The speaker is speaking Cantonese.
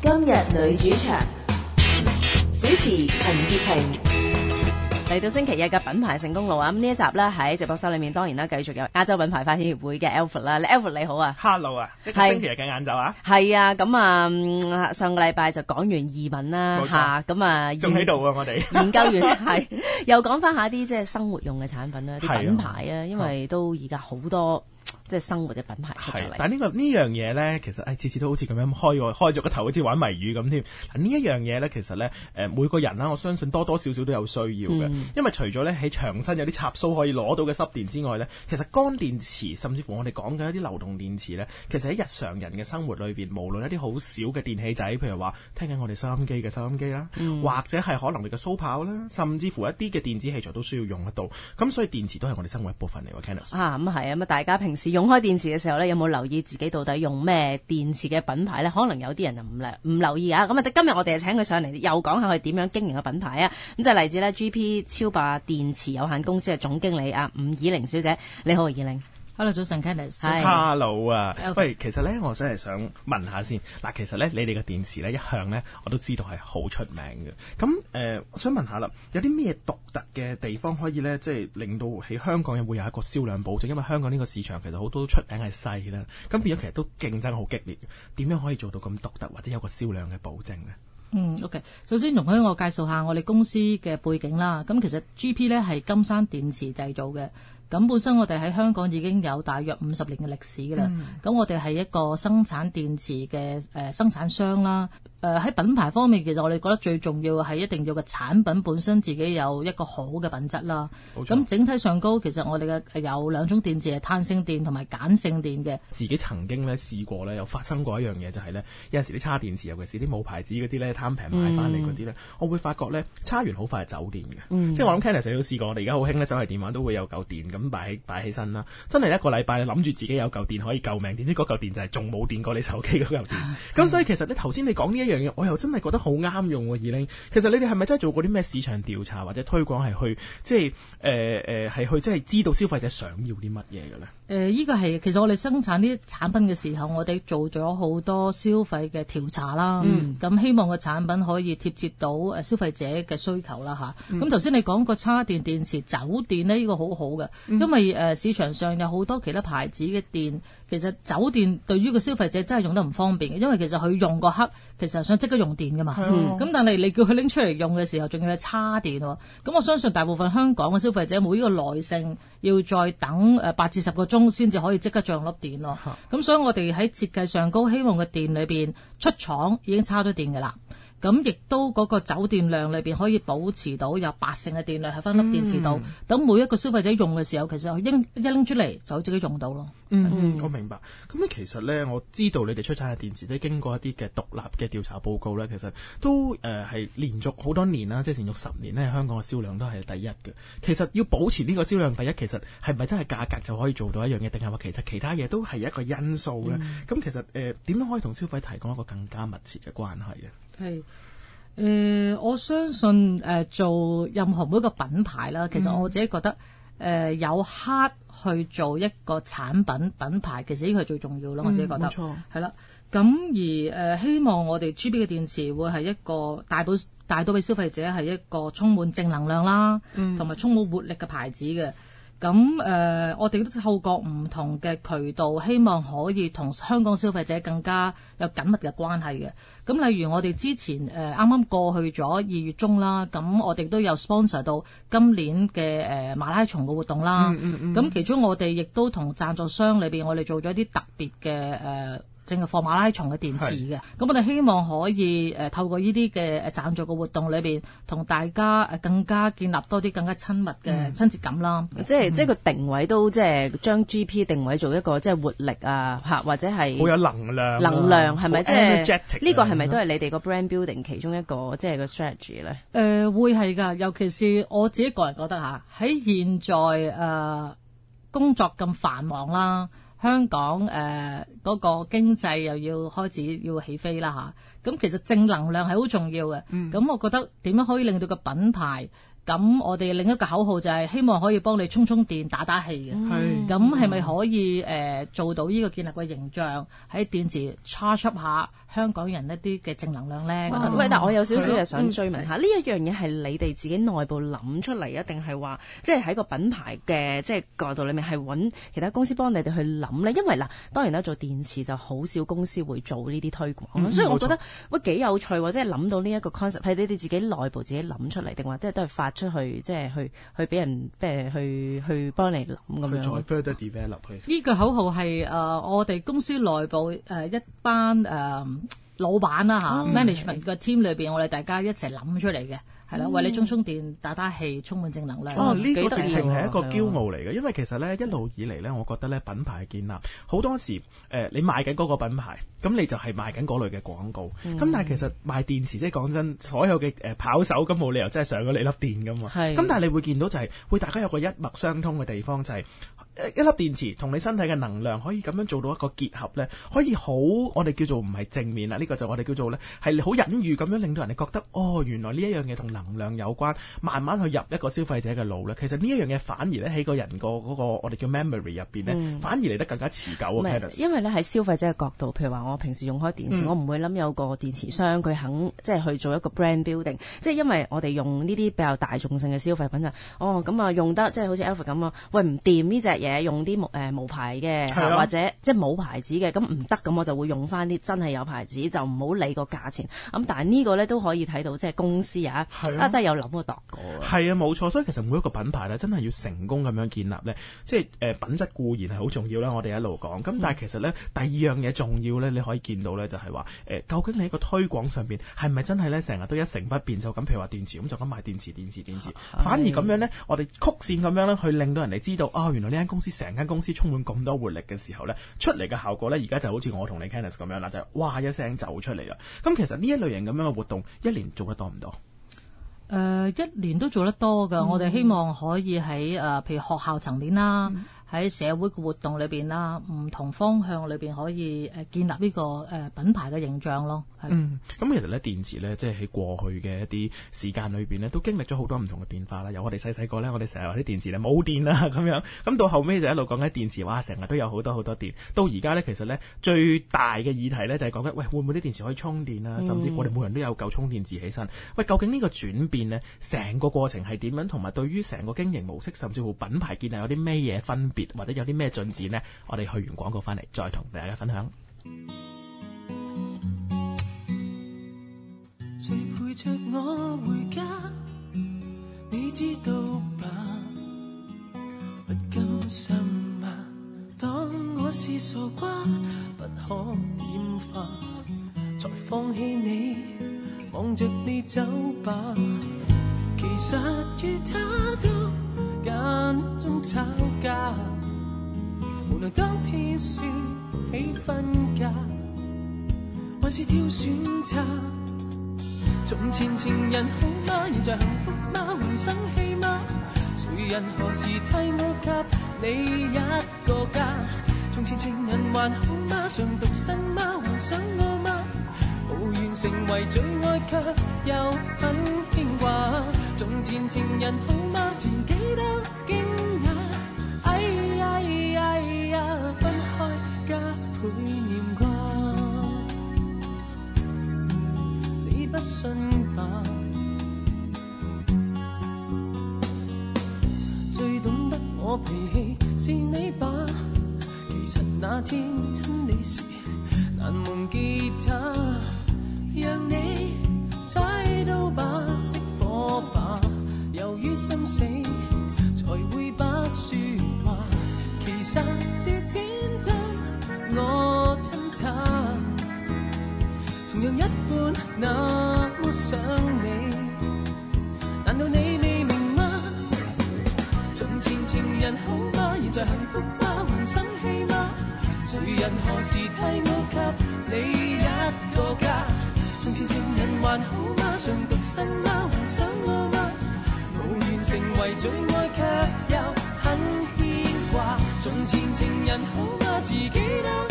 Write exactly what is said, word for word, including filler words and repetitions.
今日女主場，主持陳潔平。 嚟到星期日嘅品牌成功路啊！咁呢一集咧喺直播室裏面，當然啦，繼續有亞洲品牌發展協會嘅 Alfred 啦。Alfred 你好啊 ，Hello 啊，一個星期日嘅晏晝啊， 係啊，咁啊，上個禮拜就講完移民啦，吓咁啊， 仲喺度啊，我哋研究完係又講翻下啲即係生活用嘅產品啦，啲品牌啊，因為都而家好多。即係生活嘅品牌出咗嚟， 但係、呢個、呢個呢樣嘢咧，其實誒次次都好似咁樣開個開咗個頭，好似玩謎語咁添。嗱呢一樣嘢咧，其實咧誒、呃、每個人啦，我相信多多少少都有需要嘅、嗯，因為除咗咧喺牆身有啲插蘇可以攞到嘅濕電之外咧，其實乾電池甚至乎我哋講緊一啲流動電池咧，其實喺日常人嘅生活裏邊，無論一啲好少嘅電器仔，譬如話聽緊我哋收音機嘅收音機啦、嗯，或者係可能你嘅蘇跑啦，甚至乎一啲嘅電子器材都需要用得到。咁所以電池都係我哋生活一部分嚟喎 Candice 啊，咁係啊，咁大家平時用開電池嘅時候咧，有冇留意自己到底用咩電池嘅品牌咧？可能有啲人就唔留唔留意啊。咁啊，今日我哋就請佢上嚟，又講下佢點樣經營嘅品牌啊。咁就係嚟自咧 G P 超霸電池有限公司嘅總經理啊吳以玲小姐。你好，以玲。 Hello， 早晨 Candice。 Hello 啊，喂，其實咧，我真係想問下先。嗱，其實咧，你哋嘅電池咧，一向咧，我都知道係好出名嘅。咁誒、呃，我想問下啦，有啲咩獨特嘅地方可以咧，即係令到喺香港會有一個銷量保證？因為香港呢個市場其實好多出名係細啦，咁變咗其實都競爭好激烈。點樣可以做到咁獨特，或者有個銷量嘅保證咧？ 嗯 ，OK。首先容許我介紹下我哋公司嘅背景啦。咁其實 G P 咧係金山電池製造嘅。咁本身我哋喺香港已經有大約五十年嘅歷史㗎啦。咁、嗯、我哋係一個生產電池嘅誒、呃、生產商啦。誒、呃、喺品牌方面，其實我哋覺得最重要係一定要個產品本身自己有一個好嘅品質啦。咁整體上高，其實我哋嘅有兩種電池係碳性電同埋鹼性電嘅。 自己曾經咧試過咧，有發生過一樣嘢，就係、是、咧有陣時啲叉電池，尤其是啲冇牌子嗰啲咧貪平買翻嚟嗰啲咧，我會發覺咧叉完好快係走電嘅、嗯。即係我諗 Candice 都試過，我哋而家好興咧，手提電話都會有嚿電咁擺起擺起身啦。真係一個禮拜諗住自己有嚿電可以救命，點知嗰嚿電就係仲冇電過你手機嗰嚿電。咁、嗯、所以其實咧頭先你講呢一樣嘢，我又真係覺得好啱用喎，以玲。其實你哋係咪真係做過啲咩市場調查或者推廣，係去即係誒誒係去即係知道消費者想要啲乜嘢嘅咧？ 誒、呃，依、這個係其實我哋生產啲產品嘅時候，我哋做咗好多消費嘅調查啦。咁、嗯、希望個產品可以貼切到誒消費者嘅需求啦吓。咁頭先你講個叉電電池走電呢，呢、這個好好嘅、嗯，因為誒、呃、市場上有好多其他牌子嘅電，其實走電對於個消費者真係用得唔方便嘅，因為其實佢用個刻其實係想即刻用電噶嘛。咁、嗯、但係你叫佢拎出嚟用嘅時候，仲要係叉電喎。咁我相信大部分香港嘅消費者冇呢個耐性，要再等誒八至十個鐘先至可以即刻着粒電咯。咁所以我哋喺設計上高，希望個電裏邊出廠已經叉咗電噶啦。咁亦都嗰個走電量裏邊可以保持到有八成嘅電量喺翻粒電池度，等、嗯、每一個消費者用嘅時候，其實應一拎出嚟就自己用到咯。 嗯嗯，我明白。咁咧其實咧，我知道你哋出產嘅電池，即係經過一啲嘅獨立嘅調查報告咧，其實都誒係、呃、連續好多年啦，即係連續十年咧，香港嘅銷量都係第一嘅。其實要保持呢個銷量第一，其實係咪真係價格就可以做到一樣嘢，定係話其實其他嘢都係一個因素咧？咁、嗯、其實誒點樣可以同消費提供一個更加密切嘅關係啊？ 係。誒、呃，我相信誒、呃、做任何每一個品牌啦，其實我自己覺得誒、呃、有刻去做一個產品品牌，其實呢個係最重要咯。我自己覺得冇錯係啦。咁而誒、呃、希望我哋 G P 嘅電池會係一個帶到帶到俾消費者係一個充滿正能量啦，同、嗯、埋充滿活力嘅牌子嘅。咁誒、呃，我哋都透過唔同嘅渠道，希望可以同香港消費者更加有緊密嘅關係嘅。咁例如我哋之前誒啱啱過去咗二月中啦，咁我哋都有 sponsor 到今年嘅誒、呃、馬拉松嘅活動啦。咁、嗯嗯、其中我哋亦都同贊助商裏邊，我哋做咗一啲特別嘅誒。呃淨係放馬拉松嘅電池嘅，咁我哋希望可以誒、呃、透過呢啲嘅誒贊助嘅活動裏邊，同大家誒更加建立多啲更加親密嘅親切感啦。 嗯、即係、嗯、即係個定位都即係將 G P 定位做一個即係活力啊嚇，或者係好有能量、啊， 能量係咪即係呢、這個係咪都係你哋個 brand building 其中一個即係個 strategy 咧？誒、 呃、會係㗎，尤其是我自己個人覺得嚇，喺現在誒、呃、工作咁繁忙啦。香港誒嗰、呃那個經濟又要開始要起飛啦嚇，咁其實正能量係好重要嘅。咁、嗯、我覺得點樣可以令到個品牌咁我哋另一個口號就係希望可以幫你充充電、打打氣嘅。 係咁係咪可以誒、呃、做到呢個建立嘅形象喺電池 charge up 下香港人一啲嘅正能量咧？ 喂，但我有少少嘢想追問下，呢一樣嘢係你哋自己內部諗出嚟啊，定係話即係喺個品牌嘅即係角度裏面係揾其他公司幫你哋去諗咧？因為嗱，當然啦，做電池就好少公司會做呢啲推廣，嗯、所以我覺得喂幾有趣喎！即係諗到呢一個 concept 係你哋自己內部自己諗出嚟，定話即係都係發出去，即係去去俾人即係去去幫你諗咁樣。 再 further develop 去。 呢個口號係誒、呃、我哋公司內部誒、呃、一班誒、呃、老闆啦嚇、嗯、management 個 team 裏邊，我哋大家一齊諗出嚟嘅。係啦，為你充充電、打打氣、充滿正能量。 哦，呢、這個直情係一個驕傲嚟嘅，因為其實咧一路以嚟咧，我覺得咧品牌建立好多時，誒、呃、你賣緊嗰個品牌，咁你就係賣緊嗰類嘅廣告。咁、嗯、但係其實賣電池，即係講真，所有嘅誒跑手咁冇理由真係上咗你粒電噶嘛。咁但係你會見到就係、是、會大家有個一脈相通嘅地方，就係、是。一粒電池同你身體嘅能量可以咁樣做到一個結合咧，可以好我哋叫做唔係正面啦，呢、這個就我哋叫做咧係好隱喻咁樣令到人哋覺得哦，原來呢一樣嘢同能量有關，慢慢去入一個消費者嘅腦咧。其實呢一樣嘢反而咧喺個人個嗰個我哋叫 memory 入邊咧，嗯、反而嚟得更加持久啊。 因為咧喺消費者嘅角度，譬如話我平時用開電池，嗯、我唔會諗有個電池商佢肯即係去做一個 brand building，即係因為我哋用呢啲比較大眾性嘅消費品就哦咁啊用得即係好似 Alfred 咁啊，喂唔掂呢隻嘢。用啲冇誒冇牌嘅，或者即係冇牌子嘅，咁唔得，咁我就會用翻啲真係有牌子，就唔好理個價錢。咁但係呢個咧都可以睇到，即係公司啊，啊，啊真係有諗過度過。 係啊，冇錯。所以其實每一個品牌咧，真係要成功咁樣建立咧，即係誒、呃、品質固然係好重要啦。我哋一路講，咁但係其實咧、嗯、第二樣嘢重要咧，你可以見到咧就係話誒，究竟你喺個推廣上邊係咪真係咧成日都一成不變？就咁譬如話電池咁就咁賣電池、電池、電池，反而咁樣咧，我哋曲線咁樣咧去令到人哋知道啊、哦，原來呢間公司成間公司充滿咁多活力嘅時候咧，出嚟嘅效果咧，而家就好似我同你 Candice 咁樣啦，就係、是、哇一聲走出嚟啦。咁其實呢一類型咁樣嘅活動，一年做得多唔多？誒、 呃，一年都做得多噶。嗯、我哋希望可以喺誒、呃，譬如學校層面啦。嗯喺社會嘅活動裏邊啦，唔同方向裏邊可以誒建立呢個誒品牌嘅形象咯。 嗯，咁其實咧電池咧，即係喺過去嘅一啲時間裏邊咧，都經歷咗好多唔同嘅變化啦。由我哋細細個咧，我哋成日話啲電池咧冇電啦咁樣，咁到後尾就一路講緊電池，哇，成日都有好多好多電。到而家咧，其實咧最大嘅議題咧就係講緊，喂，會唔會啲電池可以充電啊？甚至我哋每人都有嚿充電字起身。喂，究竟呢個轉變咧，成個過程係點樣？同埋對於成個經營模式，甚至乎品牌建立有啲咩嘢分別？或者有啲咩進展呢？我哋去完廣告翻嚟，再同大家分享。 誰陪着我回家？你知道吧？不甘心嗎？當我是傻瓜，不可點化，才放棄你，望着你走吧。其實與他都間中吵架，無論當天說起分家，還是挑選他。從前情人好嗎？現在幸福嗎？還生氣嗎？誰人何時替我給你一個家？從前情人還好嗎？尚獨身嗎？還想我嗎？無緣成為最愛，卻又很牽掛。從前情人好嗎？自己都驚訝。哎呀哎呀，分開加倍念掛。你不信吧？最懂得我脾氣是你吧？其實那天親你時難忘記他，讓你猜到吧，熄火吧。由於心死，才會把說話。其實這天真，我親他，同樣一半那麼想你。難道你未明嗎？從前情人好嗎？現在幸福嗎？還生氣嗎？誰人何時替我給你一個家？從前情人還好嗎？尚獨身嗎？還想我嗎？無緣成為最愛，卻又很牽掛。從前情人好嗎？自己都